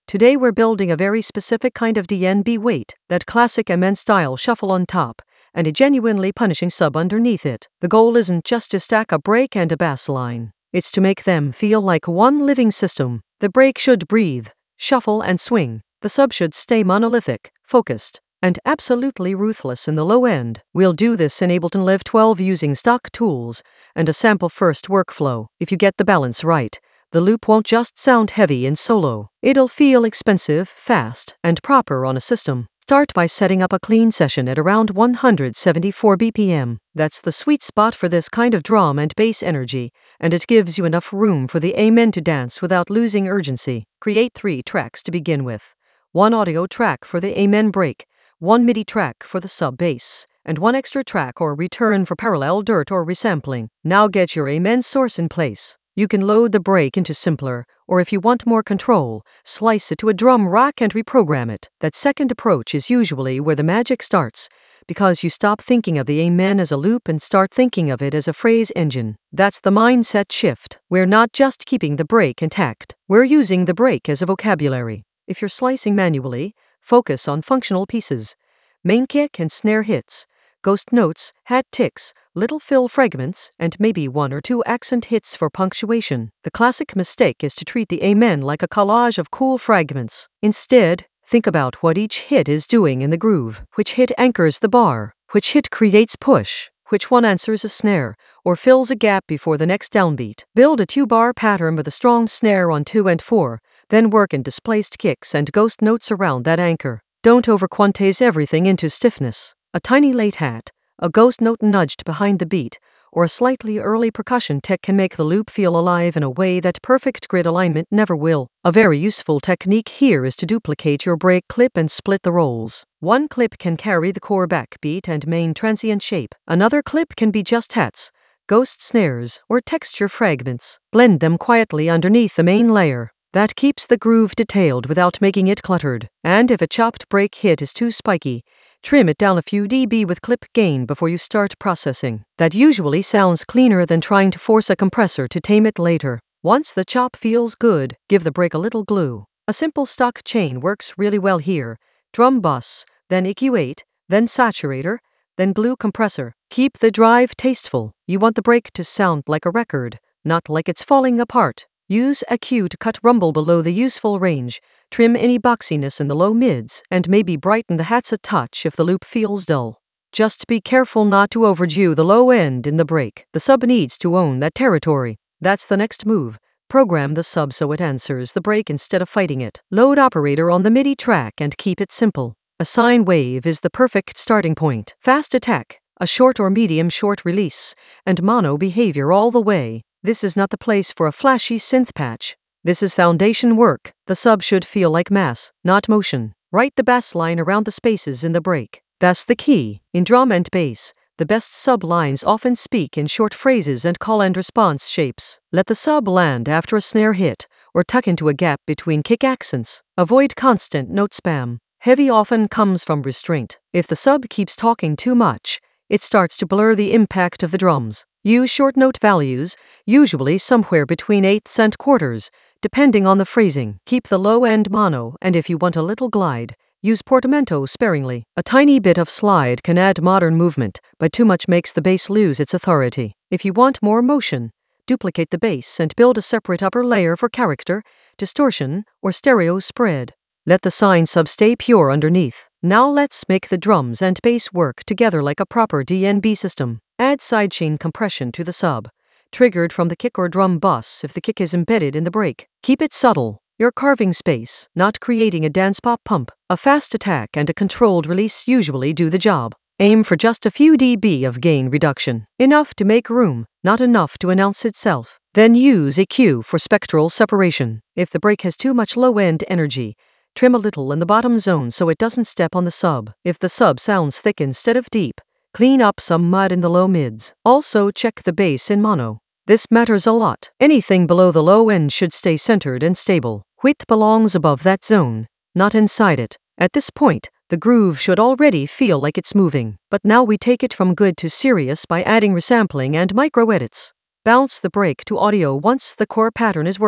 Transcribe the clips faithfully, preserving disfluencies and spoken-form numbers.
Today we're building a very specific kind of D N B weight, that classic M N style shuffle on top, and a genuinely punishing sub underneath it. The goal isn't just to stack a break and a bass line. It's to make them feel like one living system. The break should breathe, shuffle and swing. The sub should stay monolithic, focused, and absolutely ruthless in the low end. We'll do this in Ableton Live twelve using stock tools and a sample-first workflow. If you get the balance right, the loop won't just sound heavy in solo. It'll feel expensive, fast, and proper on a system. Start by setting up a clean session at around one hundred seventy-four B P M. That's the sweet spot for this kind of drum and bass energy, and it gives you enough room for the amen to dance without losing urgency. Create three tracks to begin with. One audio track for the amen break, one MIDI track for the sub bass, and one extra track or return for parallel dirt or resampling. Now get your amen source in place. You can load the break into Simpler, or if you want more control, slice it to a drum rack and reprogram it. That second approach is usually where the magic starts, because you stop thinking of the amen as a loop and start thinking of it as a phrase engine. That's the mindset shift. We're not just keeping the break intact, we're using the break as a vocabulary. If you're slicing manually, focus on functional pieces, main kick and snare hits, ghost notes, hat ticks, little fill fragments, and maybe one or two accent hits for punctuation. The classic mistake is to treat the amen like a collage of cool fragments. Instead, think about what each hit is doing in the groove. Which hit anchors the bar? Which hit creates push? Which one answers a snare, or fills a gap before the next downbeat? Build a two-bar pattern with a strong snare on two and four, then work in displaced kicks and ghost notes around that anchor. Don't over-quantize everything into stiffness. A tiny late hat, a ghost note nudged behind the beat, or a slightly early percussion tech can make the loop feel alive in a way that perfect grid alignment never will. A very useful technique here is to duplicate your break clip and split the rolls. One clip can carry the core backbeat and main transient shape. Another clip can be just hats, ghost snares, or texture fragments. Blend them quietly underneath the main layer. That keeps the groove detailed without making it cluttered. And if a chopped break hit is too spiky, trim it down a few dB with clip gain before you start processing. That usually sounds cleaner than trying to force a compressor to tame it later. Once the chop feels good, give the break a little glue. A simple stock chain works really well here. Drum bus, then E Q eight, then saturator, then glue compressor. Keep the drive tasteful. You want the break to sound like a record, not like it's falling apart. Use E Q to cut rumble below the useful range, trim any boxiness in the low mids, and maybe brighten the hats a touch if the loop feels dull. Just be careful not to overdo the low end in the break. The sub needs to own that territory. That's the next move. Program the sub so it answers the break instead of fighting it. Load operator on the MIDI track and keep it simple. A sine wave is the perfect starting point. Fast attack, a short or medium short release, and mono behavior all the way. This is not the place for a flashy synth patch. This is foundation work. The sub should feel like mass, not motion. Write the bass line around the spaces in the break. That's the key. In drum and bass, the best sub lines often speak in short phrases and call and response shapes. Let the sub land after a snare hit, or tuck into a gap between kick accents. Avoid constant note spam. Heavy often comes from restraint. If the sub keeps talking too much, it starts to blur the impact of the drums. Use short note values, usually somewhere between eighths and quarters, depending on the phrasing. Keep the low end mono, and if you want a little glide, use portamento sparingly. A tiny bit of slide can add modern movement, but too much makes the bass lose its authority. If you want more motion, duplicate the bass and build a separate upper layer for character, distortion, or stereo spread. Let the sine sub stay pure underneath. Now let's make the drums and bass work together like a proper D N B system. Add sidechain compression to the sub, triggered from the kick or drum bus if the kick is embedded in the break. Keep it subtle. You're carving space, not creating a dance pop pump. A fast attack and a controlled release usually do the job. Aim for just a few dB of gain reduction. Enough to make room, not enough to announce itself. Then use E Q for spectral separation. If the break has too much low-end energy, trim a little in the bottom zone so it doesn't step on the sub. If the sub sounds thick instead of deep, clean up some mud in the low mids. Also check the bass in mono. This matters a lot. Anything below the low end should stay centered and stable. Width belongs above that zone, not inside it. At this point, the groove should already feel like it's moving. But now we take it from good to serious by adding resampling and micro edits. Bounce the break to audio once the core pattern is working.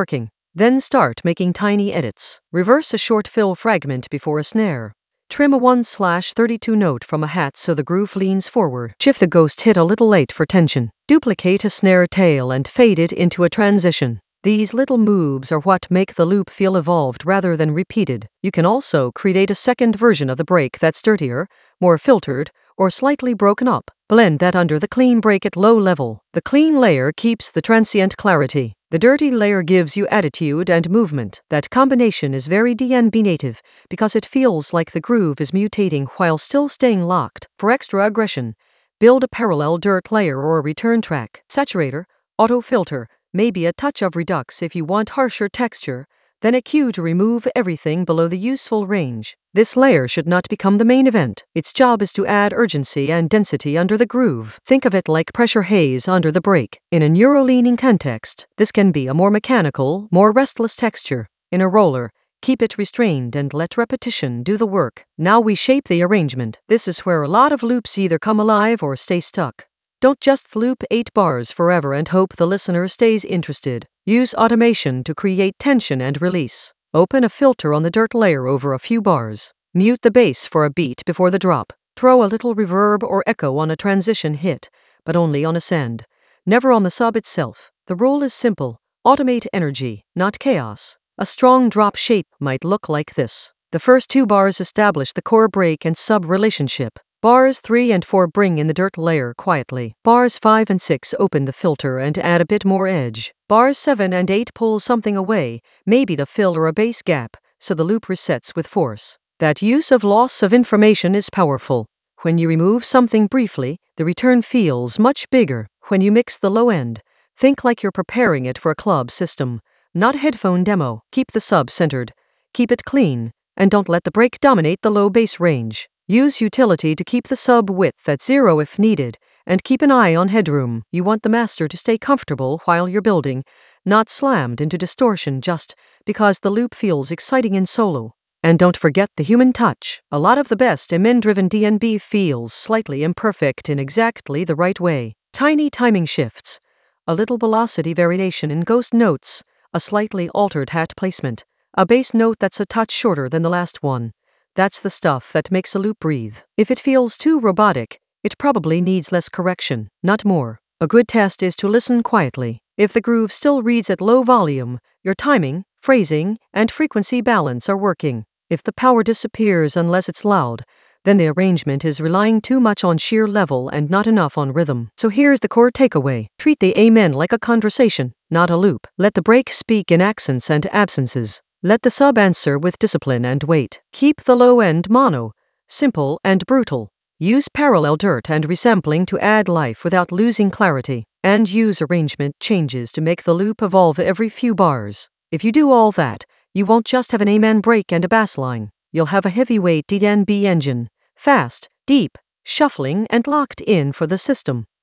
Then start making tiny edits. Reverse a short fill fragment before a snare. Trim a one slash thirty-two note from a hat so the groove leans forward. Shift the ghost hit a little late for tension. Duplicate a snare tail and fade it into a transition. These little moves are what make the loop feel evolved rather than repeated. You can also create a second version of the break that's dirtier, more filtered, or slightly broken up. Blend that under the clean break at low level. The clean layer keeps the transient clarity. The dirty layer gives you attitude and movement. That combination is very D N B native because it feels like the groove is mutating while still staying locked. For extra aggression, build a parallel dirt layer or return track. Saturator, auto filter, maybe a touch of redux if you want harsher texture, then a cue to remove everything below the useful range. This layer should not become the main event. Its job is to add urgency and density under the groove. Think of it like pressure haze under the break. In a neuro-leaning context, this can be a more mechanical, more restless texture. In a roller, keep it restrained and let repetition do the work. Now we shape the arrangement. This is where a lot of loops either come alive or stay stuck. Don't just loop eight bars forever and hope the listener stays interested. Use automation to create tension and release. Open a filter on the dirt layer over a few bars. Mute the bass for a beat before the drop. Throw a little reverb or echo on a transition hit, but only on a send, never on the sub itself. The rule is simple. Automate energy, not chaos. A strong drop shape might look like this. The first two bars establish the core break and sub relationship. Bars three and four bring in the dirt layer quietly. Bars five and six open the filter and add a bit more edge. Bars seven and eight pull something away, maybe the fill or a bass gap, so the loop resets with force. That use of loss of information is powerful. When you remove something briefly, the return feels much bigger. When you mix the low end, think like you're preparing it for a club system, not a headphone demo. Keep the sub centered, keep it clean, and don't let the break dominate the low bass range. Use utility to keep the sub width at zero if needed, and keep an eye on headroom. You want the master to stay comfortable while you're building, not slammed into distortion just because the loop feels exciting in solo. And don't forget the human touch. A lot of the best M N-driven D N B feels slightly imperfect in exactly the right way. Tiny timing shifts, a little velocity variation in ghost notes, a slightly altered hat placement, a bass note that's a touch shorter than the last one. That's the stuff that makes a loop breathe. If it feels too robotic, it probably needs less correction, not more. A good test is to listen quietly. If the groove still reads at low volume, your timing, phrasing, and frequency balance are working. If the power disappears unless it's loud, then the arrangement is relying too much on sheer level and not enough on rhythm. So here's the core takeaway. Treat the amen like a conversation, not a loop. Let the break speak in accents and absences. Let the sub answer with discipline and weight. Keep the low end mono, simple and brutal. Use parallel dirt and resampling to add life without losing clarity. And use arrangement changes to make the loop evolve every few bars. If you do all that, you won't just have an amen break and a bass line. You'll have a heavyweight D N B engine, fast, deep, shuffling, and locked in for the system.